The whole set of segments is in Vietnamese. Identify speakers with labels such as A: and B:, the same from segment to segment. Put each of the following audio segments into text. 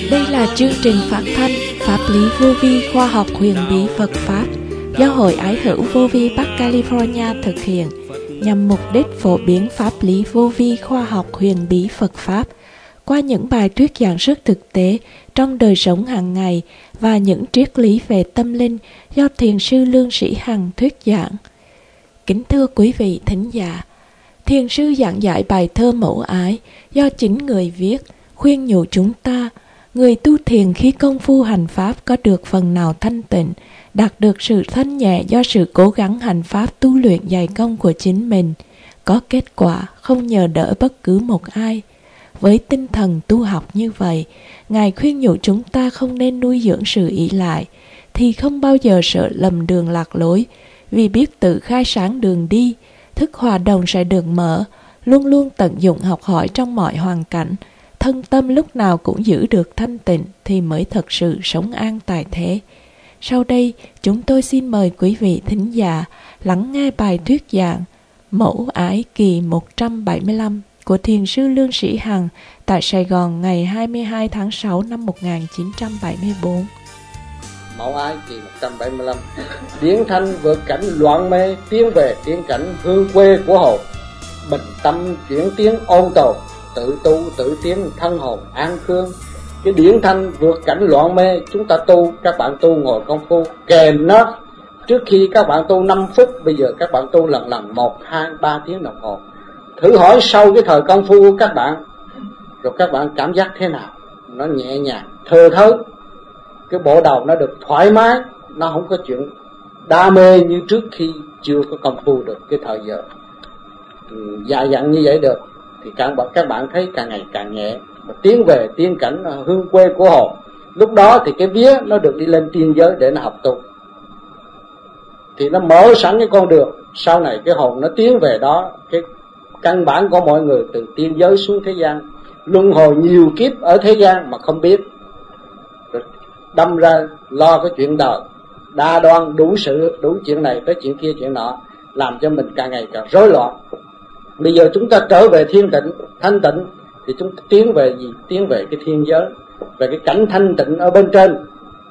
A: Đây là chương trình phát thanh Pháp lý vô vi khoa học huyền bí Phật Pháp do Hội Ái hữu Vô vi Bắc California thực hiện nhằm mục đích phổ biến pháp lý vô vi khoa học huyền bí Phật Pháp qua những bài thuyết giảng rất thực tế trong đời sống hàng ngày và những triết lý về tâm linh do Thiền sư Lương Sĩ Hằng thuyết giảng. Kính thưa quý vị thính giả, Thiền sư giảng giải bài thơ Mẫu Ái do chính người viết, khuyên nhủ chúng ta, người tu thiền khi công phu hành Pháp có được phần nào thanh tịnh, đạt được sự thanh nhẹ do sự cố gắng hành Pháp tu luyện dày công của chính mình, có kết quả không nhờ đỡ bất cứ một ai. Với tinh thần tu học như vậy, Ngài khuyên nhủ chúng ta không nên nuôi dưỡng sự ỷ lại, thì không bao giờ sợ lầm đường lạc lối, vì biết tự khai sáng đường đi, thức hòa đồng sẽ được mở, luôn luôn tận dụng học hỏi trong mọi hoàn cảnh, thân tâm lúc nào cũng giữ được thanh tịnh thì mới thật sự sống an tại thế. Sau đây, chúng tôi xin mời quý vị thính giả lắng nghe bài thuyết giảng Mẫu Ái kỳ 175 của Thiền sư Lương Sĩ Hằng tại Sài Gòn ngày 22 tháng 6 năm 1974.
B: Mẫu Ái kỳ 175. Điển thanh vượt cảnh loạn mê, tiến về tiến cảnh hương quê của hồn. Bình tâm chuyển tiến ôn tồn, tự tu tự tiến thân hồn an khương. Cái điển thanh vượt cảnh loạn mê, chúng ta tu, các bạn tu ngồi công phu kèm nó. Trước khi các bạn tu 5 phút, bây giờ các bạn tu lần 1, 2, 3 tiếng đồng hồ. Thử hỏi sau cái thời công phu của các bạn, rồi các bạn cảm giác thế nào? Nó nhẹ nhàng, thơ thớt, cái bộ đầu nó được thoải mái, nó không có chuyện đam mê như trước khi chưa có công phu được cái thời giờ dài dặn như vậy được. Thì các bạn thấy càng ngày càng nhẹ, mà tiến về tiên cảnh hương quê của hồn. Lúc đó thì cái vía nó được đi lên tiên giới để nó học tu, thì nó mở sẵn cái con đường. Sau này cái hồn nó tiến về đó. Cái căn bản của mọi người từ tiên giới xuống thế gian, luân hồi nhiều kiếp ở thế gian mà không biết, rồi đâm ra lo cái chuyện đời, đa đoan đủ sự, đủ chuyện này tới chuyện kia chuyện nọ, làm cho mình càng ngày càng rối loạn. Bây giờ chúng ta trở về thiên tịnh, thanh tịnh, thì chúng ta tiến về gì? Tiến về cái thiên giới, về cái cảnh thanh tịnh ở bên trên.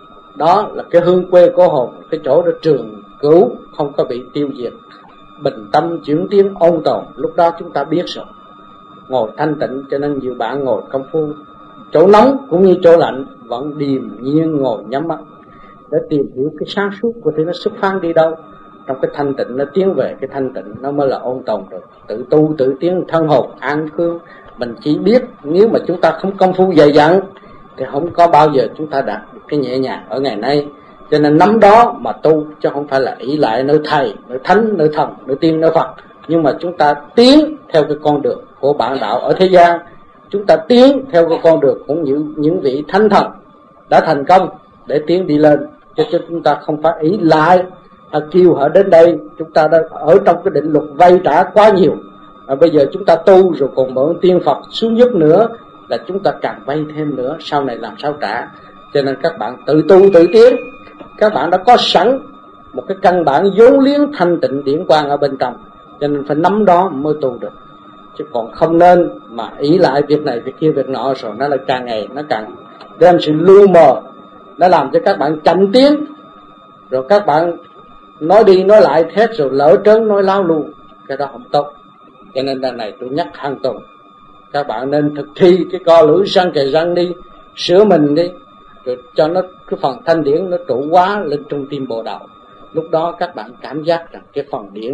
B: Đó là cái hương quê của hồn, cái chỗ đó trường cửu, không có bị tiêu diệt. Bình tâm chuyển tiến ôn tồn, lúc đó chúng ta biết rồi. Ngồi thanh tịnh, cho nên nhiều bạn ngồi công phu chỗ nóng cũng như chỗ lạnh vẫn điềm nhiên ngồi nhắm mắt để tìm hiểu cái sáng suốt của thế nó xuất phát đi đâu. Trong cái thanh tịnh nó tiến về cái thanh tịnh, nó mới là ôn tồn được. Tự tu tự tiến thân hồn an khương. Mình chỉ biết nếu mà chúng ta không công phu dày dặn thì không có bao giờ chúng ta đạt được cái nhẹ nhàng ở ngày nay. Cho nên nắm đó mà tu, chứ không phải là ỷ lại nơi thầy, nơi thánh, nơi thần, nơi tiên, nơi Phật. Nhưng mà chúng ta tiến theo cái con đường của bạn đạo ở thế gian. Chúng ta tiến theo cái con đường cũng như những vị thánh thần đã thành công để tiến đi lên. Cho chúng ta không phải ỷ lại kêu họ đến đây. Chúng ta đã ở trong cái định luật vay trả quá nhiều. Bây giờ chúng ta tu rồi còn mượn tiên Phật xuống giúp nữa, là chúng ta càng vay thêm nữa, sau này làm sao trả. Cho nên các bạn tự tu tự tiến. Các bạn đã có sẵn một cái căn bản vốn liếng thanh tịnh điển quang ở bên trong, cho nên phải nắm đó mới tu được. Chứ còn không nên mà ý lại việc này việc kia việc nọ, rồi nó là càng ngày nó càng đem sự lu mờ, nó làm cho các bạn chậm tiến, rồi các bạn nói đi nói lại thét rồi lỡ trớn nói láo luôn, cái đó không tốt. Cho nên lần này tôi nhắc hàng tuần các bạn nên thực thi cái co lưỡi răng kề răng đi, sửa mình đi, rồi cho nó cái phần thanh điển nó trụ quá lên trong tim bộ đầu. Lúc đó các bạn cảm giác rằng cái phần điển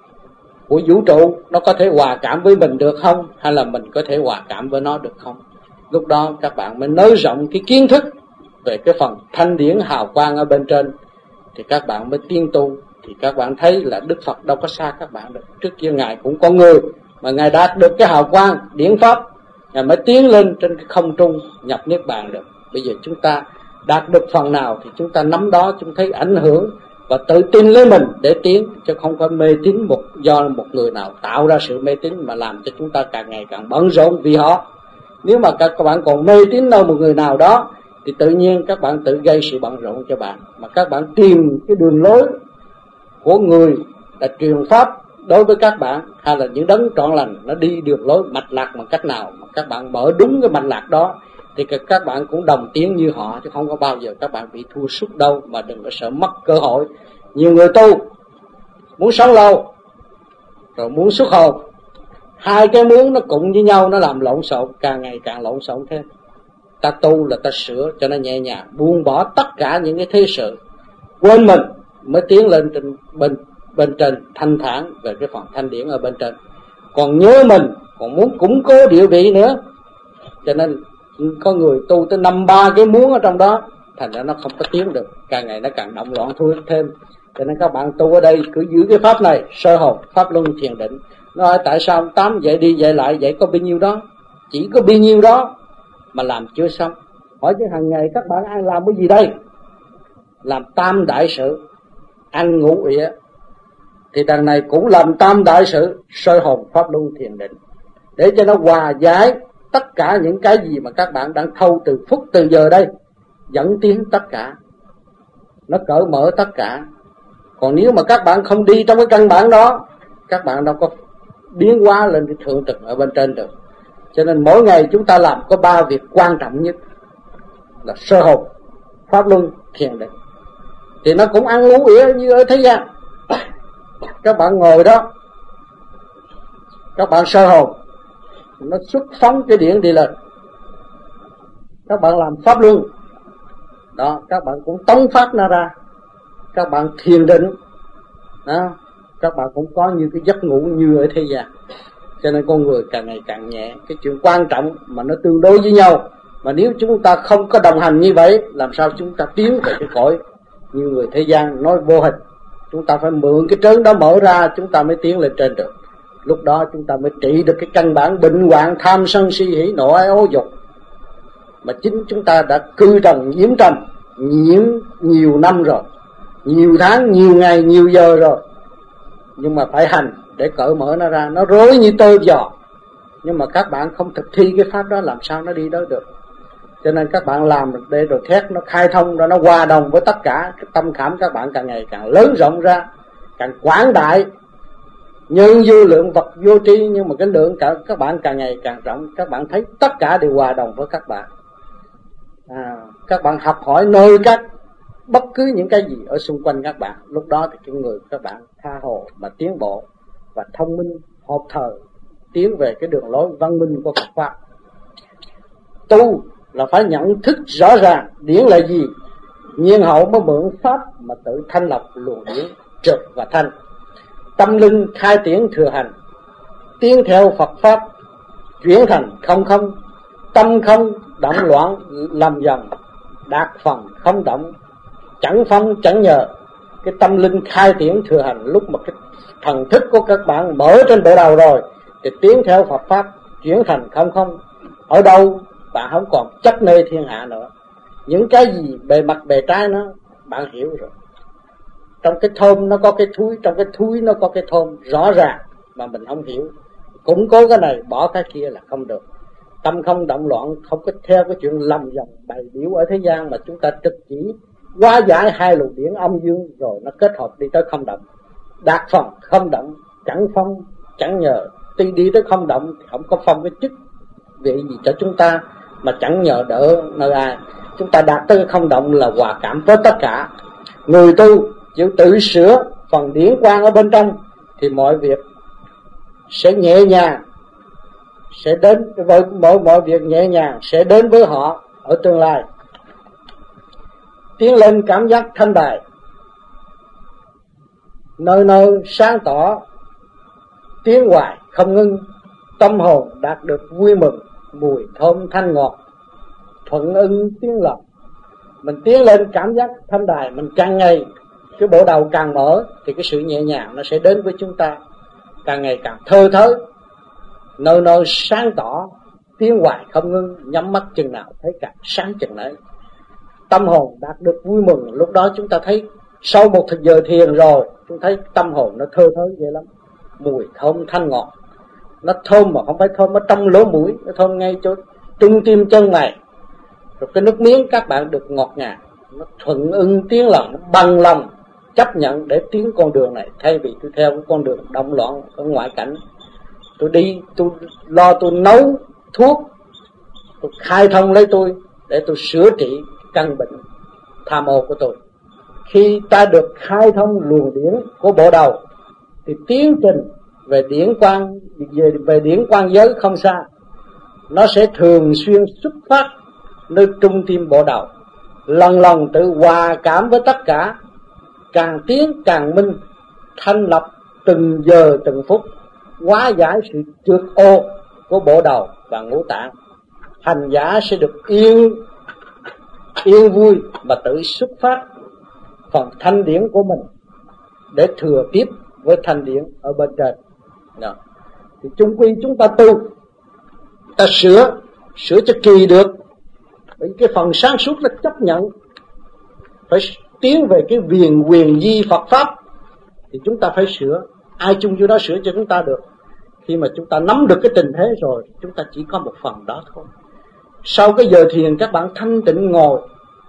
B: của vũ trụ nó có thể hòa cảm với mình được không, hay là mình có thể hòa cảm với nó được không. Lúc đó các bạn mới nới rộng cái kiến thức về cái phần thanh điển hào quang ở bên trên, thì các bạn mới tiên tu. Thì các bạn thấy là Đức Phật đâu có xa các bạn được. Trước kia Ngài cũng có người mà Ngài đạt được cái hào quang điển pháp, Ngài mới tiến lên trên cái không trung nhập niết bàn được. Bây giờ chúng ta đạt được phần nào thì chúng ta nắm đó, chúng thấy ảnh hưởng và tự tin lấy mình để tiến, chứ không có mê tín do một người nào tạo ra sự mê tín mà làm cho chúng ta càng ngày càng bận rộn vì họ. Nếu mà các bạn còn mê tín đâu một người nào đó thì tự nhiên các bạn tự gây sự bận rộn cho bạn. Mà các bạn tìm cái đường lối của người đã truyền pháp đối với các bạn, hay là những đấng trọn lành nó đi được lối mạch lạc bằng cách nào, mà các bạn mở đúng cái mạch lạc đó thì các bạn cũng đồng tiếng như họ, chứ không có bao giờ các bạn bị thua sút đâu. Mà đừng có sợ mất cơ hội. Nhiều người tu muốn sống lâu rồi muốn xuất hồn, hai cái muốn nó cùng với nhau, nó làm lộn xộn, càng ngày càng lộn xộn thêm. Ta tu là ta sửa cho nó nhẹ nhàng, buông bỏ tất cả những cái thế sự, quên mình mới tiến lên bên trên, thanh thản về cái phần thanh điển ở bên trên. Còn nhớ mình, còn muốn củng cố địa vị nữa, cho nên có người tu tới 5-3 cái muốn ở trong đó, thành ra nó không có tiến được, càng ngày nó càng động loạn thêm. Cho nên các bạn tu ở đây cứ giữ cái pháp này, sơ hồn, pháp luân thiền định. Nói tại sao 8 dạy đi dạy lại, dạy có bao nhiêu đó, chỉ có bao nhiêu đó mà làm chưa xong. Hỏi chứ hàng ngày các bạn ai làm cái gì đây? Làm tam đại sự, ăn ngủ ỉa. Thì đằng này cũng làm tam đại sự, sơ hồn, pháp luân thiền định, để cho nó hòa giải tất cả những cái gì mà các bạn đang thâu từ phút từ giờ đây, dẫn tiến tất cả, nó cởi mở tất cả. Còn nếu mà các bạn không đi trong cái căn bản đó, các bạn đâu có biến hóa lên cái thượng tầng ở bên trên được. Cho nên mỗi ngày chúng ta làm có 3 việc quan trọng nhất là sơ hồn, pháp luân, thiền định. Thì nó cũng ăn ngủ ỉa như ở thế gian. Các bạn ngồi đó, các bạn sơ hồn, nó xuất phóng cái điển đi lên. Các bạn làm pháp luân đó, các bạn cũng tống phát nó ra. Các bạn thiền định đó, các bạn cũng có như cái giấc ngủ như ở thế gian. Cho nên con người càng ngày càng nhẹ. Cái chuyện quan trọng mà nó tương đối với nhau, mà nếu chúng ta không có đồng hành như vậy, làm sao chúng ta tiến về cái cõi như người thế gian nói vô hình. Chúng ta phải mượn cái trớn đó mở ra, chúng ta mới tiến lên trên được. Lúc đó chúng ta mới trị được cái căn bản bệnh hoạn tham sân si hỉ nộ ái ố dục mà chính chúng ta đã cư trần nhiễm trần nhiều năm rồi, nhiều tháng, nhiều ngày, nhiều giờ rồi. Nhưng mà phải hành để cởi mở nó ra. Nó rối như tơ giò, nhưng mà các bạn không thực thi cái pháp đó, làm sao nó đi đó được. Cho nên các bạn làm để rồi thét nó khai thông ra, nó hòa đồng với tất cả. Cái tâm khảm các bạn càng ngày càng lớn rộng ra, càng quảng đại. Nhân vô lượng vật vô tri, nhưng mà cái lượng các bạn càng ngày càng rộng. Các bạn thấy tất cả đều hòa đồng với các bạn. Các bạn học hỏi nơi các bất cứ những cái gì ở xung quanh các bạn. Lúc đó thì cái người các bạn tha hồ mà tiến bộ và thông minh, hợp thời, tiến về cái đường lối văn minh của Phật pháp. Tu là phải nhận thức rõ ràng điển là gì, nhiên hậu mới mượn pháp mà tự thanh lập luồng điển trực và thanh. Tâm linh khai triển thừa hành, tiến theo Phật pháp, chuyển thành không không. Tâm không động loạn làm dần, đạt phần không động, chẳng phong chẳng nhờ. Cái tâm linh khai triển thừa hành, lúc mà cái thần thức của các bạn mở trên bộ đầu rồi thì tiến theo Phật pháp, chuyển thành không không. Ở đâu bạn không còn chấp nơi thiên hạ nữa. Những cái gì bề mặt bề trái nó bạn hiểu rồi. Trong cái thơm nó có cái thúi, trong cái thúi nó có cái thơm rõ ràng mà mình không hiểu. Củng cố cái này bỏ cái kia là không được. Tâm không động loạn, không có theo cái chuyện lầm dòng bày biểu ở thế gian, mà chúng ta trực chỉ hóa giải hai luồng điển âm dương rồi nó kết hợp đi tới không động. Đạt phần không động, chẳng phong chẳng nhờ. Tuy đi tới không động thì không có phong cái chức vị gì cho chúng ta, mà chẳng nhờ đỡ nơi ai. Chúng ta đạt tới không động là hòa cảm với tất cả. Người tu chịu tự sửa phần điển quang ở bên trong thì mọi việc sẽ nhẹ nhàng, sẽ đến với mọi việc nhẹ nhàng sẽ đến với họ ở tương lai. Tiến lên cảm giác thanh đài, nơi nơi sáng tỏ, tiến hoài không ngưng. Tâm hồn đạt được vui mừng, mùi thơm thanh ngọt, thuận ưng tiếng lòng. Mình tiến lên cảm giác thanh đài, mình càng ngày cái bộ đầu càng mở thì cái sự nhẹ nhàng nó sẽ đến với chúng ta, càng ngày càng thơ thới, nơi nơi sáng tỏ, tiến hoài không ngưng. Nhắm mắt chừng nào thấy càng sáng chừng đấy. Tâm hồn đạt được vui mừng, lúc đó chúng ta thấy sau một thời giờ thiền rồi, chúng thấy tâm hồn nó thơ thới dễ lắm, mùi thơm thanh ngọt. Nó thơm mà không phải thơm ở trong lỗ mũi, nó thơm ngay chỗ trung tim chân mày. Rồi cái nước miếng các bạn được ngọt ngào, nó thuận ưng tiếng lòng, nó bằng lòng chấp nhận để tiến con đường này, thay vì tôi theo cái con đường động loạn ở ngoại cảnh. Tôi đi, tôi lo tôi nấu thuốc Tôi khai thông lấy tôi để tôi sửa trị căn bệnh tham ô của tôi. Khi ta được khai thông luồng điển của bộ đầu thì tiến trình về điển quang giới không xa, nó sẽ thường xuyên xuất phát nơi trung tim bộ đầu, lần lần tự hòa cảm với tất cả, càng tiến càng minh, thanh lập từng giờ từng phút, hóa giải sự trượt ô của bộ đầu và ngũ tạng. Hành giả sẽ được yên vui mà tự xuất phát phần thanh điển của mình để thừa tiếp với thanh điển ở bên trên. Đó. Thì chung quy chúng ta tu, ta sửa cho kỳ được. Bởi cái phần sáng suốt là chấp nhận phải tiến về cái quyền di Phật pháp, thì chúng ta phải sửa. Ai chung vô đó sửa cho chúng ta được. Khi mà chúng ta nắm được cái tình thế rồi, chúng ta chỉ có một phần đó thôi. Sau cái giờ thiền các bạn thanh tịnh ngồi,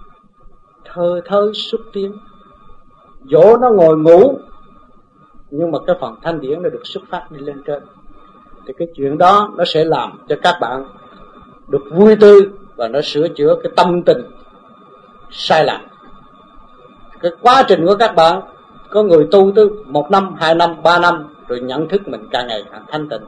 B: thơ thơ xuất tiến, dỗ nó ngồi ngủ, nhưng mà cái phần thanh điển nó được xuất phát đi lên trên. Thì cái chuyện đó nó sẽ làm cho các bạn được vui tươi, và nó sửa chữa cái tâm tình sai lầm. Cái quá trình của các bạn, có người tu tới 1 năm, 2 năm, 3 năm rồi nhận thức mình càng ngày càng thanh tịnh.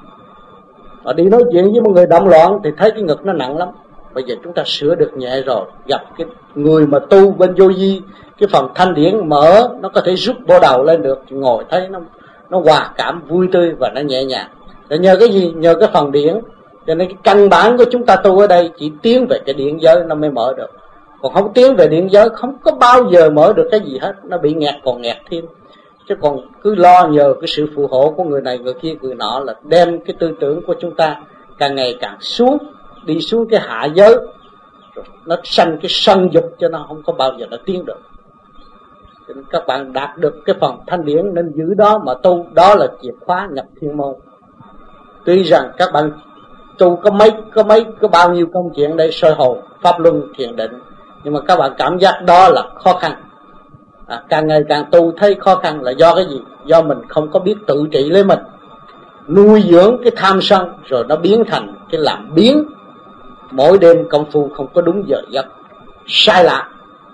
B: Họ đi nói chuyện với một người động loạn thì thấy cái ngực nó nặng lắm. Bây giờ chúng ta sửa được nhẹ rồi, gặp cái người mà tu bên vô vi, cái phần thanh điển mở, nó có thể rút bộ đầu lên được, ngồi thấy nó hòa cảm vui tươi và nó nhẹ nhàng. Để nhờ cái gì? Nhờ cái phần điển. Cho nên cái căn bản của chúng ta tu ở đây chỉ tiến về cái điển giới nó mới mở được. Còn không tiến về điển giới không có bao giờ mở được cái gì hết, nó bị nghẹt còn nghẹt thêm. Chứ còn cứ lo nhờ cái sự phù hộ của người này người kia người nọ là đem cái tư tưởng của chúng ta càng ngày càng xuống, đi xuống cái hạ giới, rồi nó sanh cái sân dục cho nó không có bao giờ nó tiến được. Cho nên các bạn đạt được cái phần thanh điển nên giữ đó mà tu, đó là chìa khóa nhập thiên môn. Tuy rằng các bạn tu có bao nhiêu công chuyện đây, soi hồn, pháp luân, thiền định, nhưng mà các bạn cảm giác đó là khó khăn. Càng ngày càng tu thấy khó khăn là do cái gì? Do mình không có biết tự trị lấy mình, nuôi dưỡng cái tham sân, rồi nó biến thành cái làm biến. Mỗi đêm công phu không có đúng giờ giấc, sai lạc,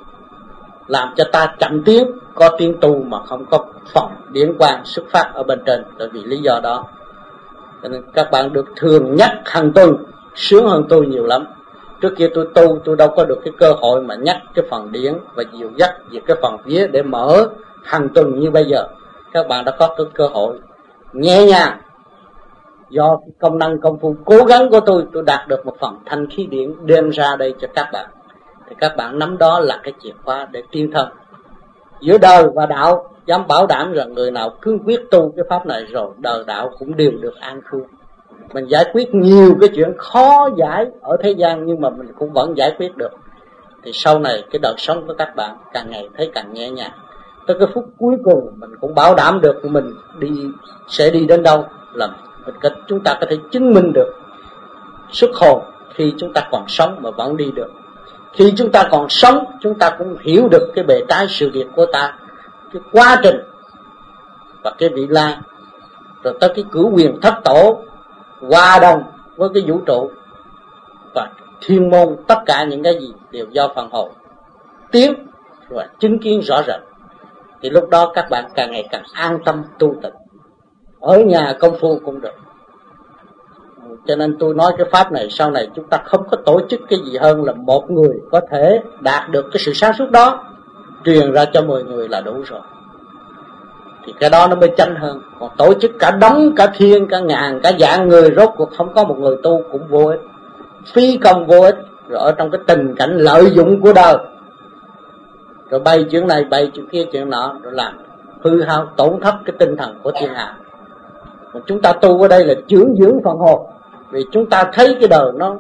B: làm cho ta chậm tiến, có tiến tu mà không có phần điển quang xuất phát ở bên trên. Bởi vì lý do đó cho nên các bạn được thường nhắc hàng tuần, sướng hơn tôi nhiều lắm. Trước kia tôi tu, tôi đâu có được cái cơ hội mà nhắc cái phần điển và dìu dắt về cái phần vía để mở hàng tuần như bây giờ. Các bạn đã có cái cơ hội nhẹ nhàng. Do cái công năng công phu cố gắng của tôi đạt được một phần thanh khí điển đem ra đây cho các bạn. Thì các bạn nắm đó là cái chìa khóa để tiến thân. Giữa đời và đạo, dám bảo đảm rằng người nào cương quyết tu cái pháp này rồi, đời đạo cũng đều được an khư. Mình giải quyết nhiều cái chuyện khó giải ở thế gian, nhưng mà mình cũng vẫn giải quyết được. Thì sau này cái đời sống của các bạn càng ngày thấy càng nhẹ nhàng. Tới cái phút cuối cùng mình cũng bảo đảm được mình sẽ đi đến đâu, là chúng ta có thể chứng minh được xuất hồn khi chúng ta còn sống mà vẫn đi được. Khi chúng ta còn sống, chúng ta cũng hiểu được cái bề trái sự việc của ta, cái quá trình và cái vị lai, rồi tới cái cửu quyền thất tổ hòa đồng với cái vũ trụ và thiên môn. Tất cả những cái gì đều do phần hồn tiến và chứng kiến rõ rệt. Thì lúc đó các bạn càng ngày càng an tâm tu tịnh, ở nhà công phu cũng được. Cho nên tôi nói cái pháp này sau này chúng ta không có tổ chức cái gì hơn là một người có thể đạt được cái sự sáng suốt đó, truyền ra cho 10 người là đủ rồi. Thì cái đó nó mới chánh hơn. Còn tổ chức cả đống, cả thiên, cả ngàn, cả vạn người, rốt cuộc không có một người tu cũng vô ích, phí công vô ích. Rồi ở trong cái tình cảnh lợi dụng của đời, rồi bay chuyện này, bay chuyện kia, chuyện nọ, rồi làm hư hao, tổn thất cái tinh thần của thiên hạ. Còn chúng ta tu ở đây là chdưỡng dưỡng phần hồn. Vì chúng ta thấy cái đời nó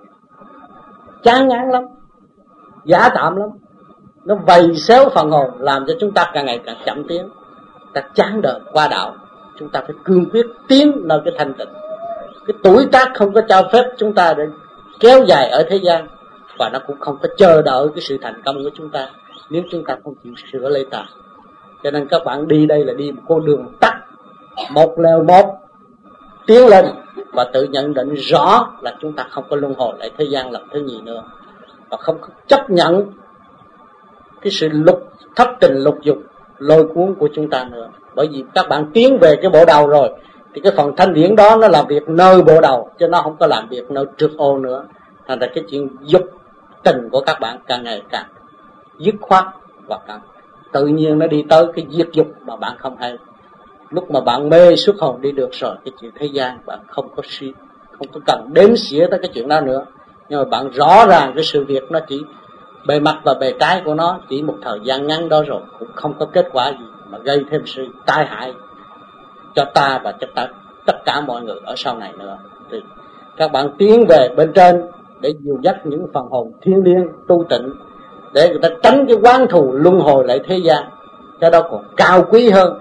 B: chán ngán lắm, giả tạm lắm, nó vầy xéo phần hồn, làm cho chúng ta càng ngày càng chậm tiến. Ta chán đời qua đạo, chúng ta phải cương quyết tiến nơi cái thanh tịnh. Cái tuổi tác không có cho phép chúng ta để kéo dài ở thế gian, và nó cũng không có chờ đợi cái sự thành công của chúng ta nếu chúng ta không chịu sửa lấy ta. Cho nên các bạn đi đây là đi một con đường tắt, một lèo một tiến lên, và tự nhận định rõ là chúng ta không có luân hồi lại thế gian lần thứ nhì nữa, và không chấp nhận cái sự thất tình lục dục lôi cuốn của chúng ta nữa. Bởi vì các bạn tiến về cái bộ đầu rồi thì cái phần thanh điển đó nó làm việc nơi bộ đầu, chứ nó không có làm việc nơi trượt ô nữa. Thành ra cái chuyện dục tình của các bạn càng ngày càng dứt khoát, và càng tự nhiên nó đi tới cái diệt dục mà bạn không hay. Lúc mà bạn mê xuất hồn đi được rồi, cái chuyện thế gian bạn không có cần đếm xỉa tới cái chuyện đó nữa. Nhưng mà bạn rõ ràng cái sự việc nó chỉ bề mặt và bề trái của nó chỉ một thời gian ngắn đó rồi, cũng không có kết quả gì mà gây thêm sự tai hại cho ta và cho tất cả mọi người ở sau này nữa. Thì các bạn tiến về bên trên để dìu dắt những phần hồn thiêng liêng tu tịnh, để người ta tránh cái oán thù luân hồi lại thế gian. Cái đó còn cao quý hơn.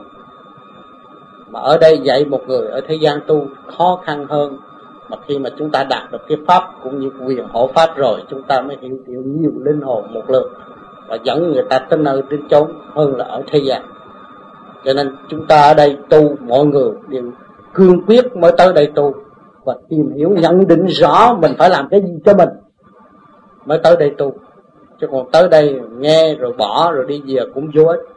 B: Mà ở đây dạy một người ở thế gian tu khó khăn hơn. Mà khi mà chúng ta đạt được cái pháp cũng như quyền hộ pháp rồi, chúng ta mới hiện tiểu nhiều linh hồn một lượt và dẫn người ta tới nơi đến chốn hơn là ở thế gian. Cho nên chúng ta ở đây tu, mọi người đều cương quyết mới tới đây tu và tìm hiểu nhận định rõ mình phải làm cái gì cho mình mới tới đây tu. Chứ còn tới đây nghe rồi bỏ rồi đi về cũng vô ích.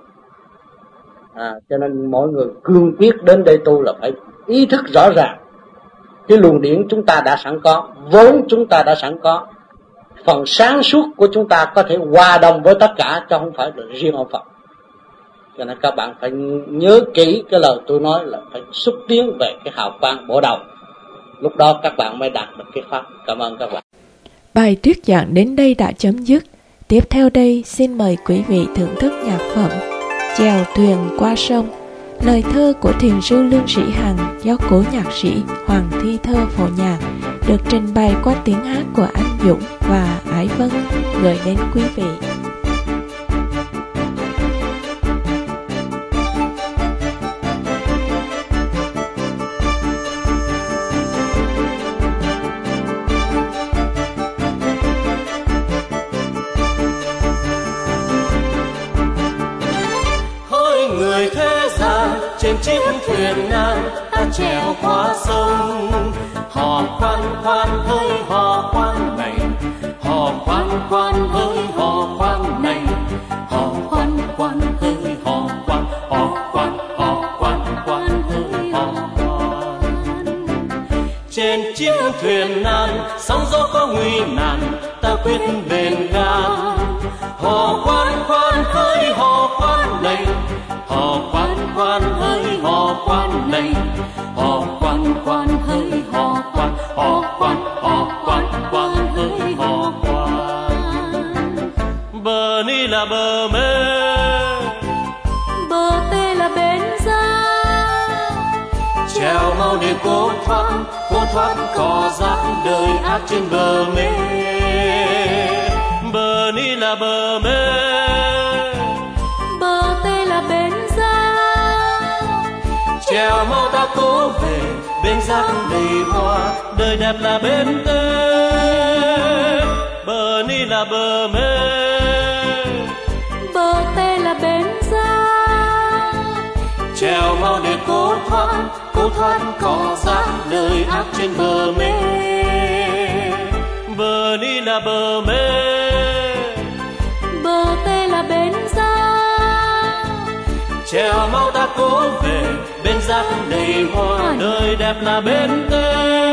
B: Cho nên mỗi người cương quyết đến đây tu là phải ý thức rõ ràng cái luồng điển chúng ta đã sẵn có, vốn chúng ta đã sẵn có. Phần sáng suốt của chúng ta có thể hòa đồng với tất cả, chứ không phải là riêng ông Phật. Cho nên các bạn phải nhớ kỹ cái lời tôi nói là phải xúc tiến về cái hào quang bộ đầu. Lúc đó các bạn mới đạt được cái pháp. Cảm ơn các bạn.
A: Bài thuyết giảng đến đây đã chấm dứt. Tiếp theo đây xin mời quý vị thưởng thức nhạc phẩm Chèo thuyền qua sông, lời thơ của thiền sư Lương Sĩ Hằng do cố nhạc sĩ Hoàng Thi Thơ phổ nhạc, được trình bày qua tiếng hát của anh Dũng và Ái Vân, gửi đến quý vị.
C: Trên chiếc thuyền nan ta chèo qua sông, hò khoan khoan hơi hò khoan này, hò khoan khoan hơi hò khoan này, hò khoan khoan hơi hò khoan, hò khoan khoan hơi hò khoan. Trên chiếc thuyền nan sóng gió có nguy nan, ta quyết bền gan, hò khoan khoan hơi hò khoan này, hò khoan khoan hơi hò khoan này, hò khoan khoan hơi hò khoan, hò khoan hơi hò khoan. Bờ ni là bờ mê,
D: bờ tê là bến ra,
C: chèo mau để cố thoát cỏ rác đời ác trên bờ mê. Bờ ni là bờ mê,
D: bờ tê là bến ra,
C: chèo mau ta cố về bên rác đầy hoa, đời đẹp là bên tê. Bờ ni là bờ mê,
D: bờ tê là bến ra,
C: chèo mau để cố thoát cỏ rác đời ác trên bờ mê. Bờ ni là bờ mê,
D: bờ tê là bến ra,
C: chèo mau ta cố về bên rác đầy hoa, đời đẹp là bên tê.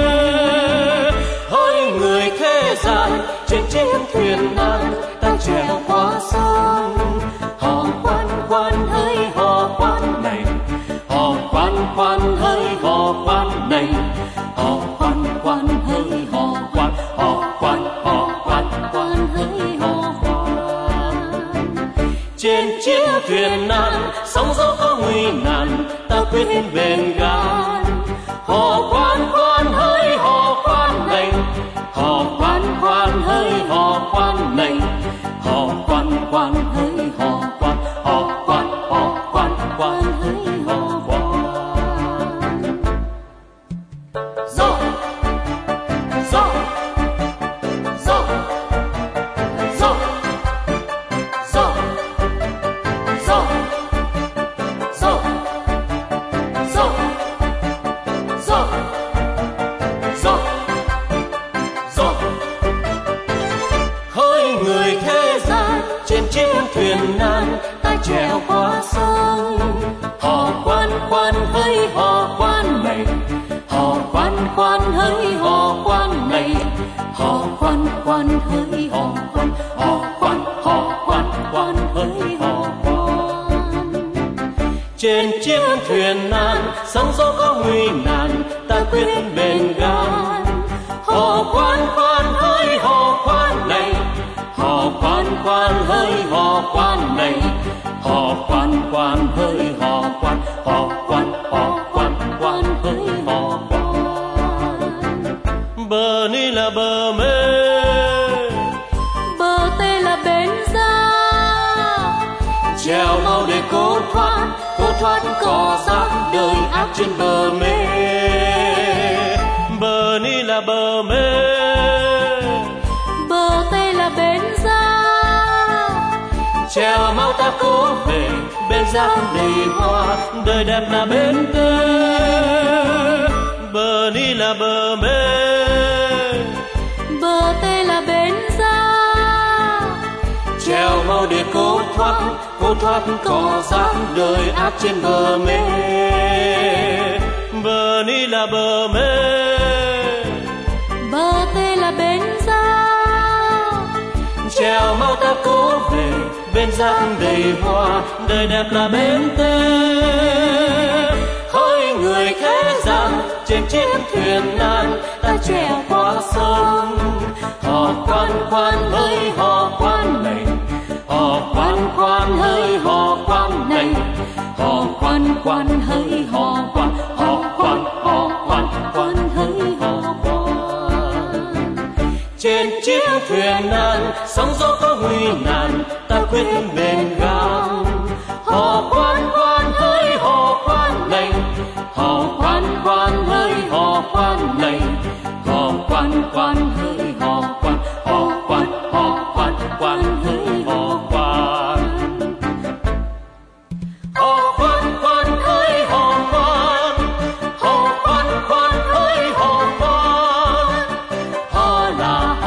C: Hỡi người thế gian trên chiếc thuyền nan ta chèo qua sông, hò khoan khoan hơi hò khoan này, hò khoan khoan hơi hò khoan này, hò khoan khoan hơi hò khoan, hò khoan hơi hò khoan. Trên chiếc thuyền nan sóng gió có nguy nan, ta quyết bền gan, hò khoan khoan hơi hò khoan này, hò khoan khoan hơi hò khoan này, hò khoan khoan hơi hò khoan, hò khoan hơi hò khoan. Gió gió gió gió gió gió gió gió gió Trên chiếc thuyền nan, sóng gió có nguy nạn, ta quyết bền gan. Hò khoan khoan hỡi hò khoan này, hò khoan khoan hỡi hò khoan này, hò khoan khoan hỡi hò khoan, hò khoan khoan hỡi hò khoan. Bờ ni là bờ mê,
D: bờ tây là bến ra.
C: Chèo mau để cố thoát cỏ rác đời ác trên bờ mê. Bờ ni là bờ mê,
D: bờ tây là bến ra.
C: Chèo mau ta cố về bên rác đầy hoa, đời đẹp là bên tê. Bờ ni là bờ mê,
D: bờ tây là bến ra.
C: Chèo mau để cố thoát cỏ rác đời ác trên bờ mê. Bờ ni là bờ mê,
D: bờ tây là bến ra.
C: Chèo mau ta cố về bên rác đầy hoa, đời đẹp là bên tê. Hỡi người khẽ rằng trên chiếc thuyền nan, ta chèo qua sông. Hò khoan khoan hỡi hò khoan này, hò khoan khoan hỡi hò khoan này, hò khoan khoan hỡi hò khoan, hò khoan khoan hỡi hò khoan. Trên chiếc thuyền nan, sóng gió có nguy nạn, ta quyết bền gan. Hò khoan khoan hỡi hò khoan này, hò khoan khoan hỡi hò khoan này, hò khoan khoan hỡi hò khoan, hò khoan khoan hỡi hò khoan. Hò khoan khoan hỡi hò khoan, hò khoan khoan hỡi hò khoan. Hò là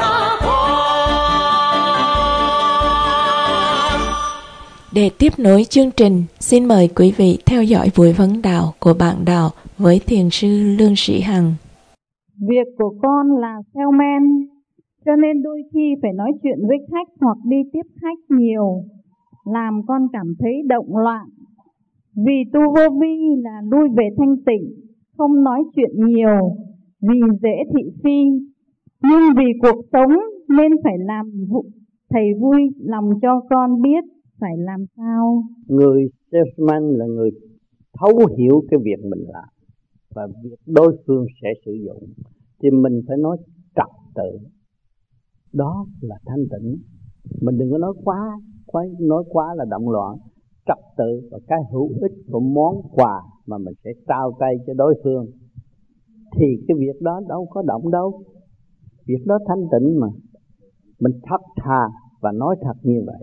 C: khoan.
A: Để tiếp nối chương trình, xin mời quý vị theo dõi buổi vấn đạo của bạn đạo với thiền sư Lương Sĩ Hằng.
E: Việc của con là salesman, cho nên đôi khi phải nói chuyện với khách hoặc đi tiếp khách nhiều, làm con cảm thấy động loạn. Vì tu vô vi là lui về thanh tịnh, không nói chuyện nhiều, vì dễ thị phi. Nhưng vì cuộc sống nên phải làm thầy vui lòng cho con biết phải làm sao.
B: Người salesman là người thấu hiểu cái việc mình làm và việc đối phương sẽ sử dụng, thì mình phải nói trật tự. Đó là thanh tịnh. Mình đừng có nói quá là động loạn. Trật tự và cái hữu ích của món quà mà mình sẽ trao tay cho đối phương, thì cái việc đó đâu có động đâu. Việc đó thanh tịnh mà. Mình thật thà và nói thật như vậy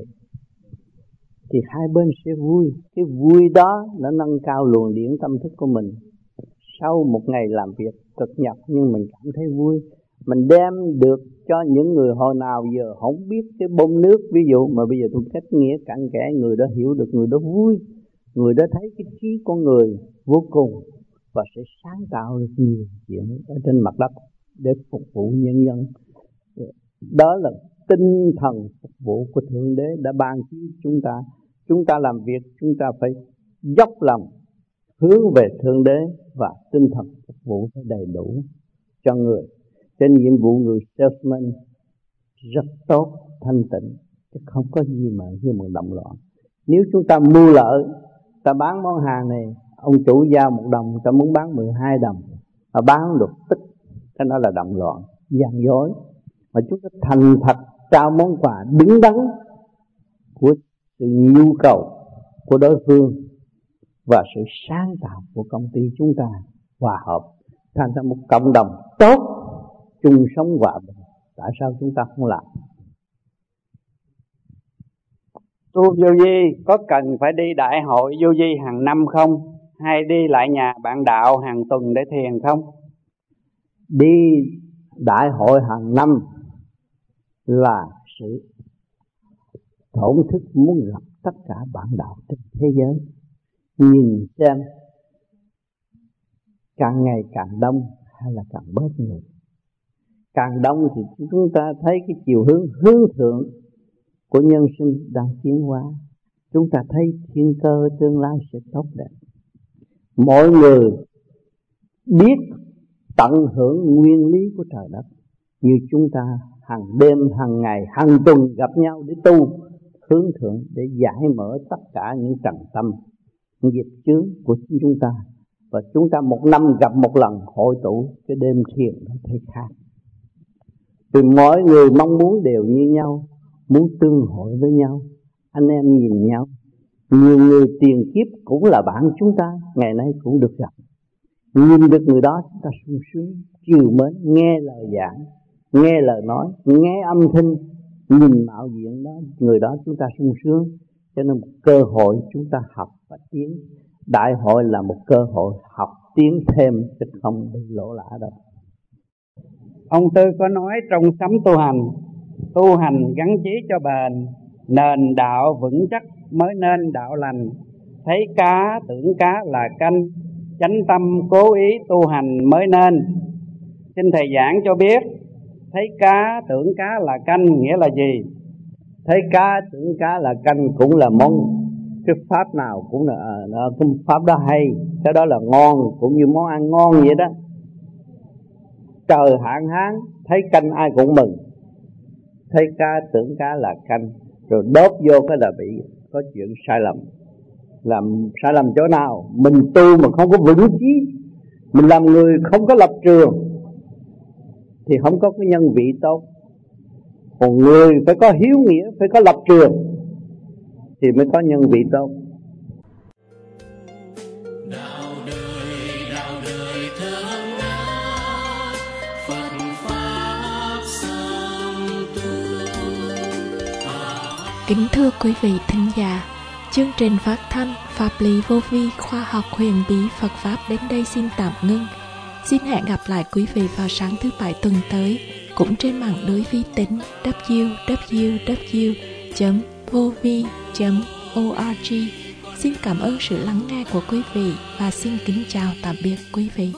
B: thì hai bên sẽ vui. Cái vui đó nó nâng cao luồng điển tâm thức của mình. Sau một ngày làm việc cực nhọc nhưng mình cảm thấy vui. Mình đem được cho những người hồi nào giờ không biết cái bông nước, ví dụ, mà bây giờ tôi cách nghĩa cặn kẽ, người đó hiểu được, người đó vui. Người đó thấy cái trí con người vô cùng và sẽ sáng tạo được nhiều chuyện ở trên mặt đất để phục vụ nhân dân. Đó là tinh thần phục vụ của Thượng Đế đã ban cho chúng ta. Chúng ta làm việc chúng ta phải dốc lòng hướng về Thượng Đế và tinh thần phục vụ phải đầy đủ cho người. Trên nhiệm vụ người salesman rất tốt, thanh tịnh, chứ không có gì mà động loạn. Nếu chúng ta mưu lợi, ta bán món hàng này, ông chủ giao 1 đồng, ta muốn bán 12 đồng, mà bán được tích, cái đó là động loạn, gian dối. Mà chúng ta thành thật trao món quà đứng đắn của sự nhu cầu của đối phương và sự sáng tạo của công ty chúng ta hòa hợp thành ra một cộng đồng tốt, chung sống hòa bình. Tại sao chúng ta không làm?
F: Tu vô vi có cần phải đi đại hội vô vi hàng năm không? Hay đi lại nhà bạn đạo hàng tuần để thiền không?
B: Đi đại hội hàng năm là sự thổn thức muốn gặp tất cả bạn đạo trên thế giới. Nhìn xem càng ngày càng đông hay là càng bớt người. Càng đông thì chúng ta thấy cái chiều hướng thượng của nhân sinh đang tiến hóa.
F: chúng ta thấy thiên cơ tương lai sẽ tốt đẹp. Mọi người biết tận hưởng nguyên lý của trời đất, như chúng ta hàng đêm, hàng ngày, hàng tuần gặp nhau để tu hướng thượng, để giải mở tất cả những trần tâm, những nghiệp chướng của chúng ta. Và chúng ta một năm gặp một lần hội tụ cái đêm thiền nó thấy khác. Vì mỗi người mong muốn đều như nhau, muốn tương hội với nhau, anh em nhìn nhau. Nhiều người tiền kiếp cũng là bạn chúng ta, ngày nay cũng được gặp. Nhìn được người đó chúng ta sung sướng, chiều mến, nghe lời giảng, nghe lời nói, nghe âm thanh, nhìn mạo diện đó, người đó chúng ta sung sướng. Cho nên một cơ hội chúng ta học và tiến. Đại hội là một cơ hội học tiến thêm, chứ không bị lỗ lã đâu. Ông Tư có nói trong sấm tu hành gắn chí cho bền, nền đạo vững chắc mới nên đạo lành. Thấy cá tưởng cá là canh, chánh tâm cố ý tu hành mới nên. Xin thầy giảng cho biết, thấy cá tưởng cá là canh nghĩa là gì? Thấy cá tưởng cá là canh cũng là món, cái pháp nào cũng là cái pháp đó hay, cái đó là ngon, cũng như món ăn ngon vậy đó. Trời hạn hán thấy canh ai cũng mừng, thấy cá tưởng cá là canh rồi đốt vô cái là bị có chuyện sai lầm. Làm sai lầm chỗ nào? Mình tu mà không có vững chí, mình làm người không có lập trường thì không có cái nhân vị tốt. Còn người phải có hiếu nghĩa, phải có lập trường thì mới có nhân vị tốt.
C: Đạo đời thương ngát, Phật pháp sâm tu.
A: Kính thưa quý vị thính giả, chương trình phát thanh Pháp lý vô vi khoa học huyền bí Phật Pháp đến đây xin tạm ngưng. Xin hẹn gặp lại quý vị vào sáng thứ Bảy tuần tới, cũng trên mạng lưới vi tính www.vovi.org. Xin cảm ơn sự lắng nghe của quý vị và xin kính chào tạm biệt quý vị.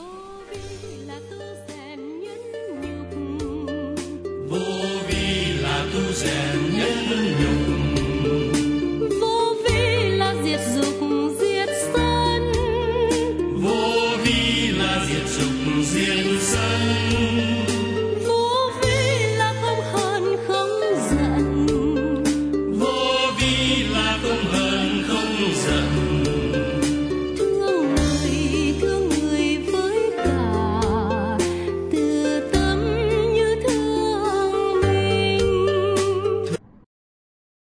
C: Vô vi là tu rèn nhân nhục,
D: Vô vi là diệt dục diệt sân,
C: vô vi là diệt dục diệt sân.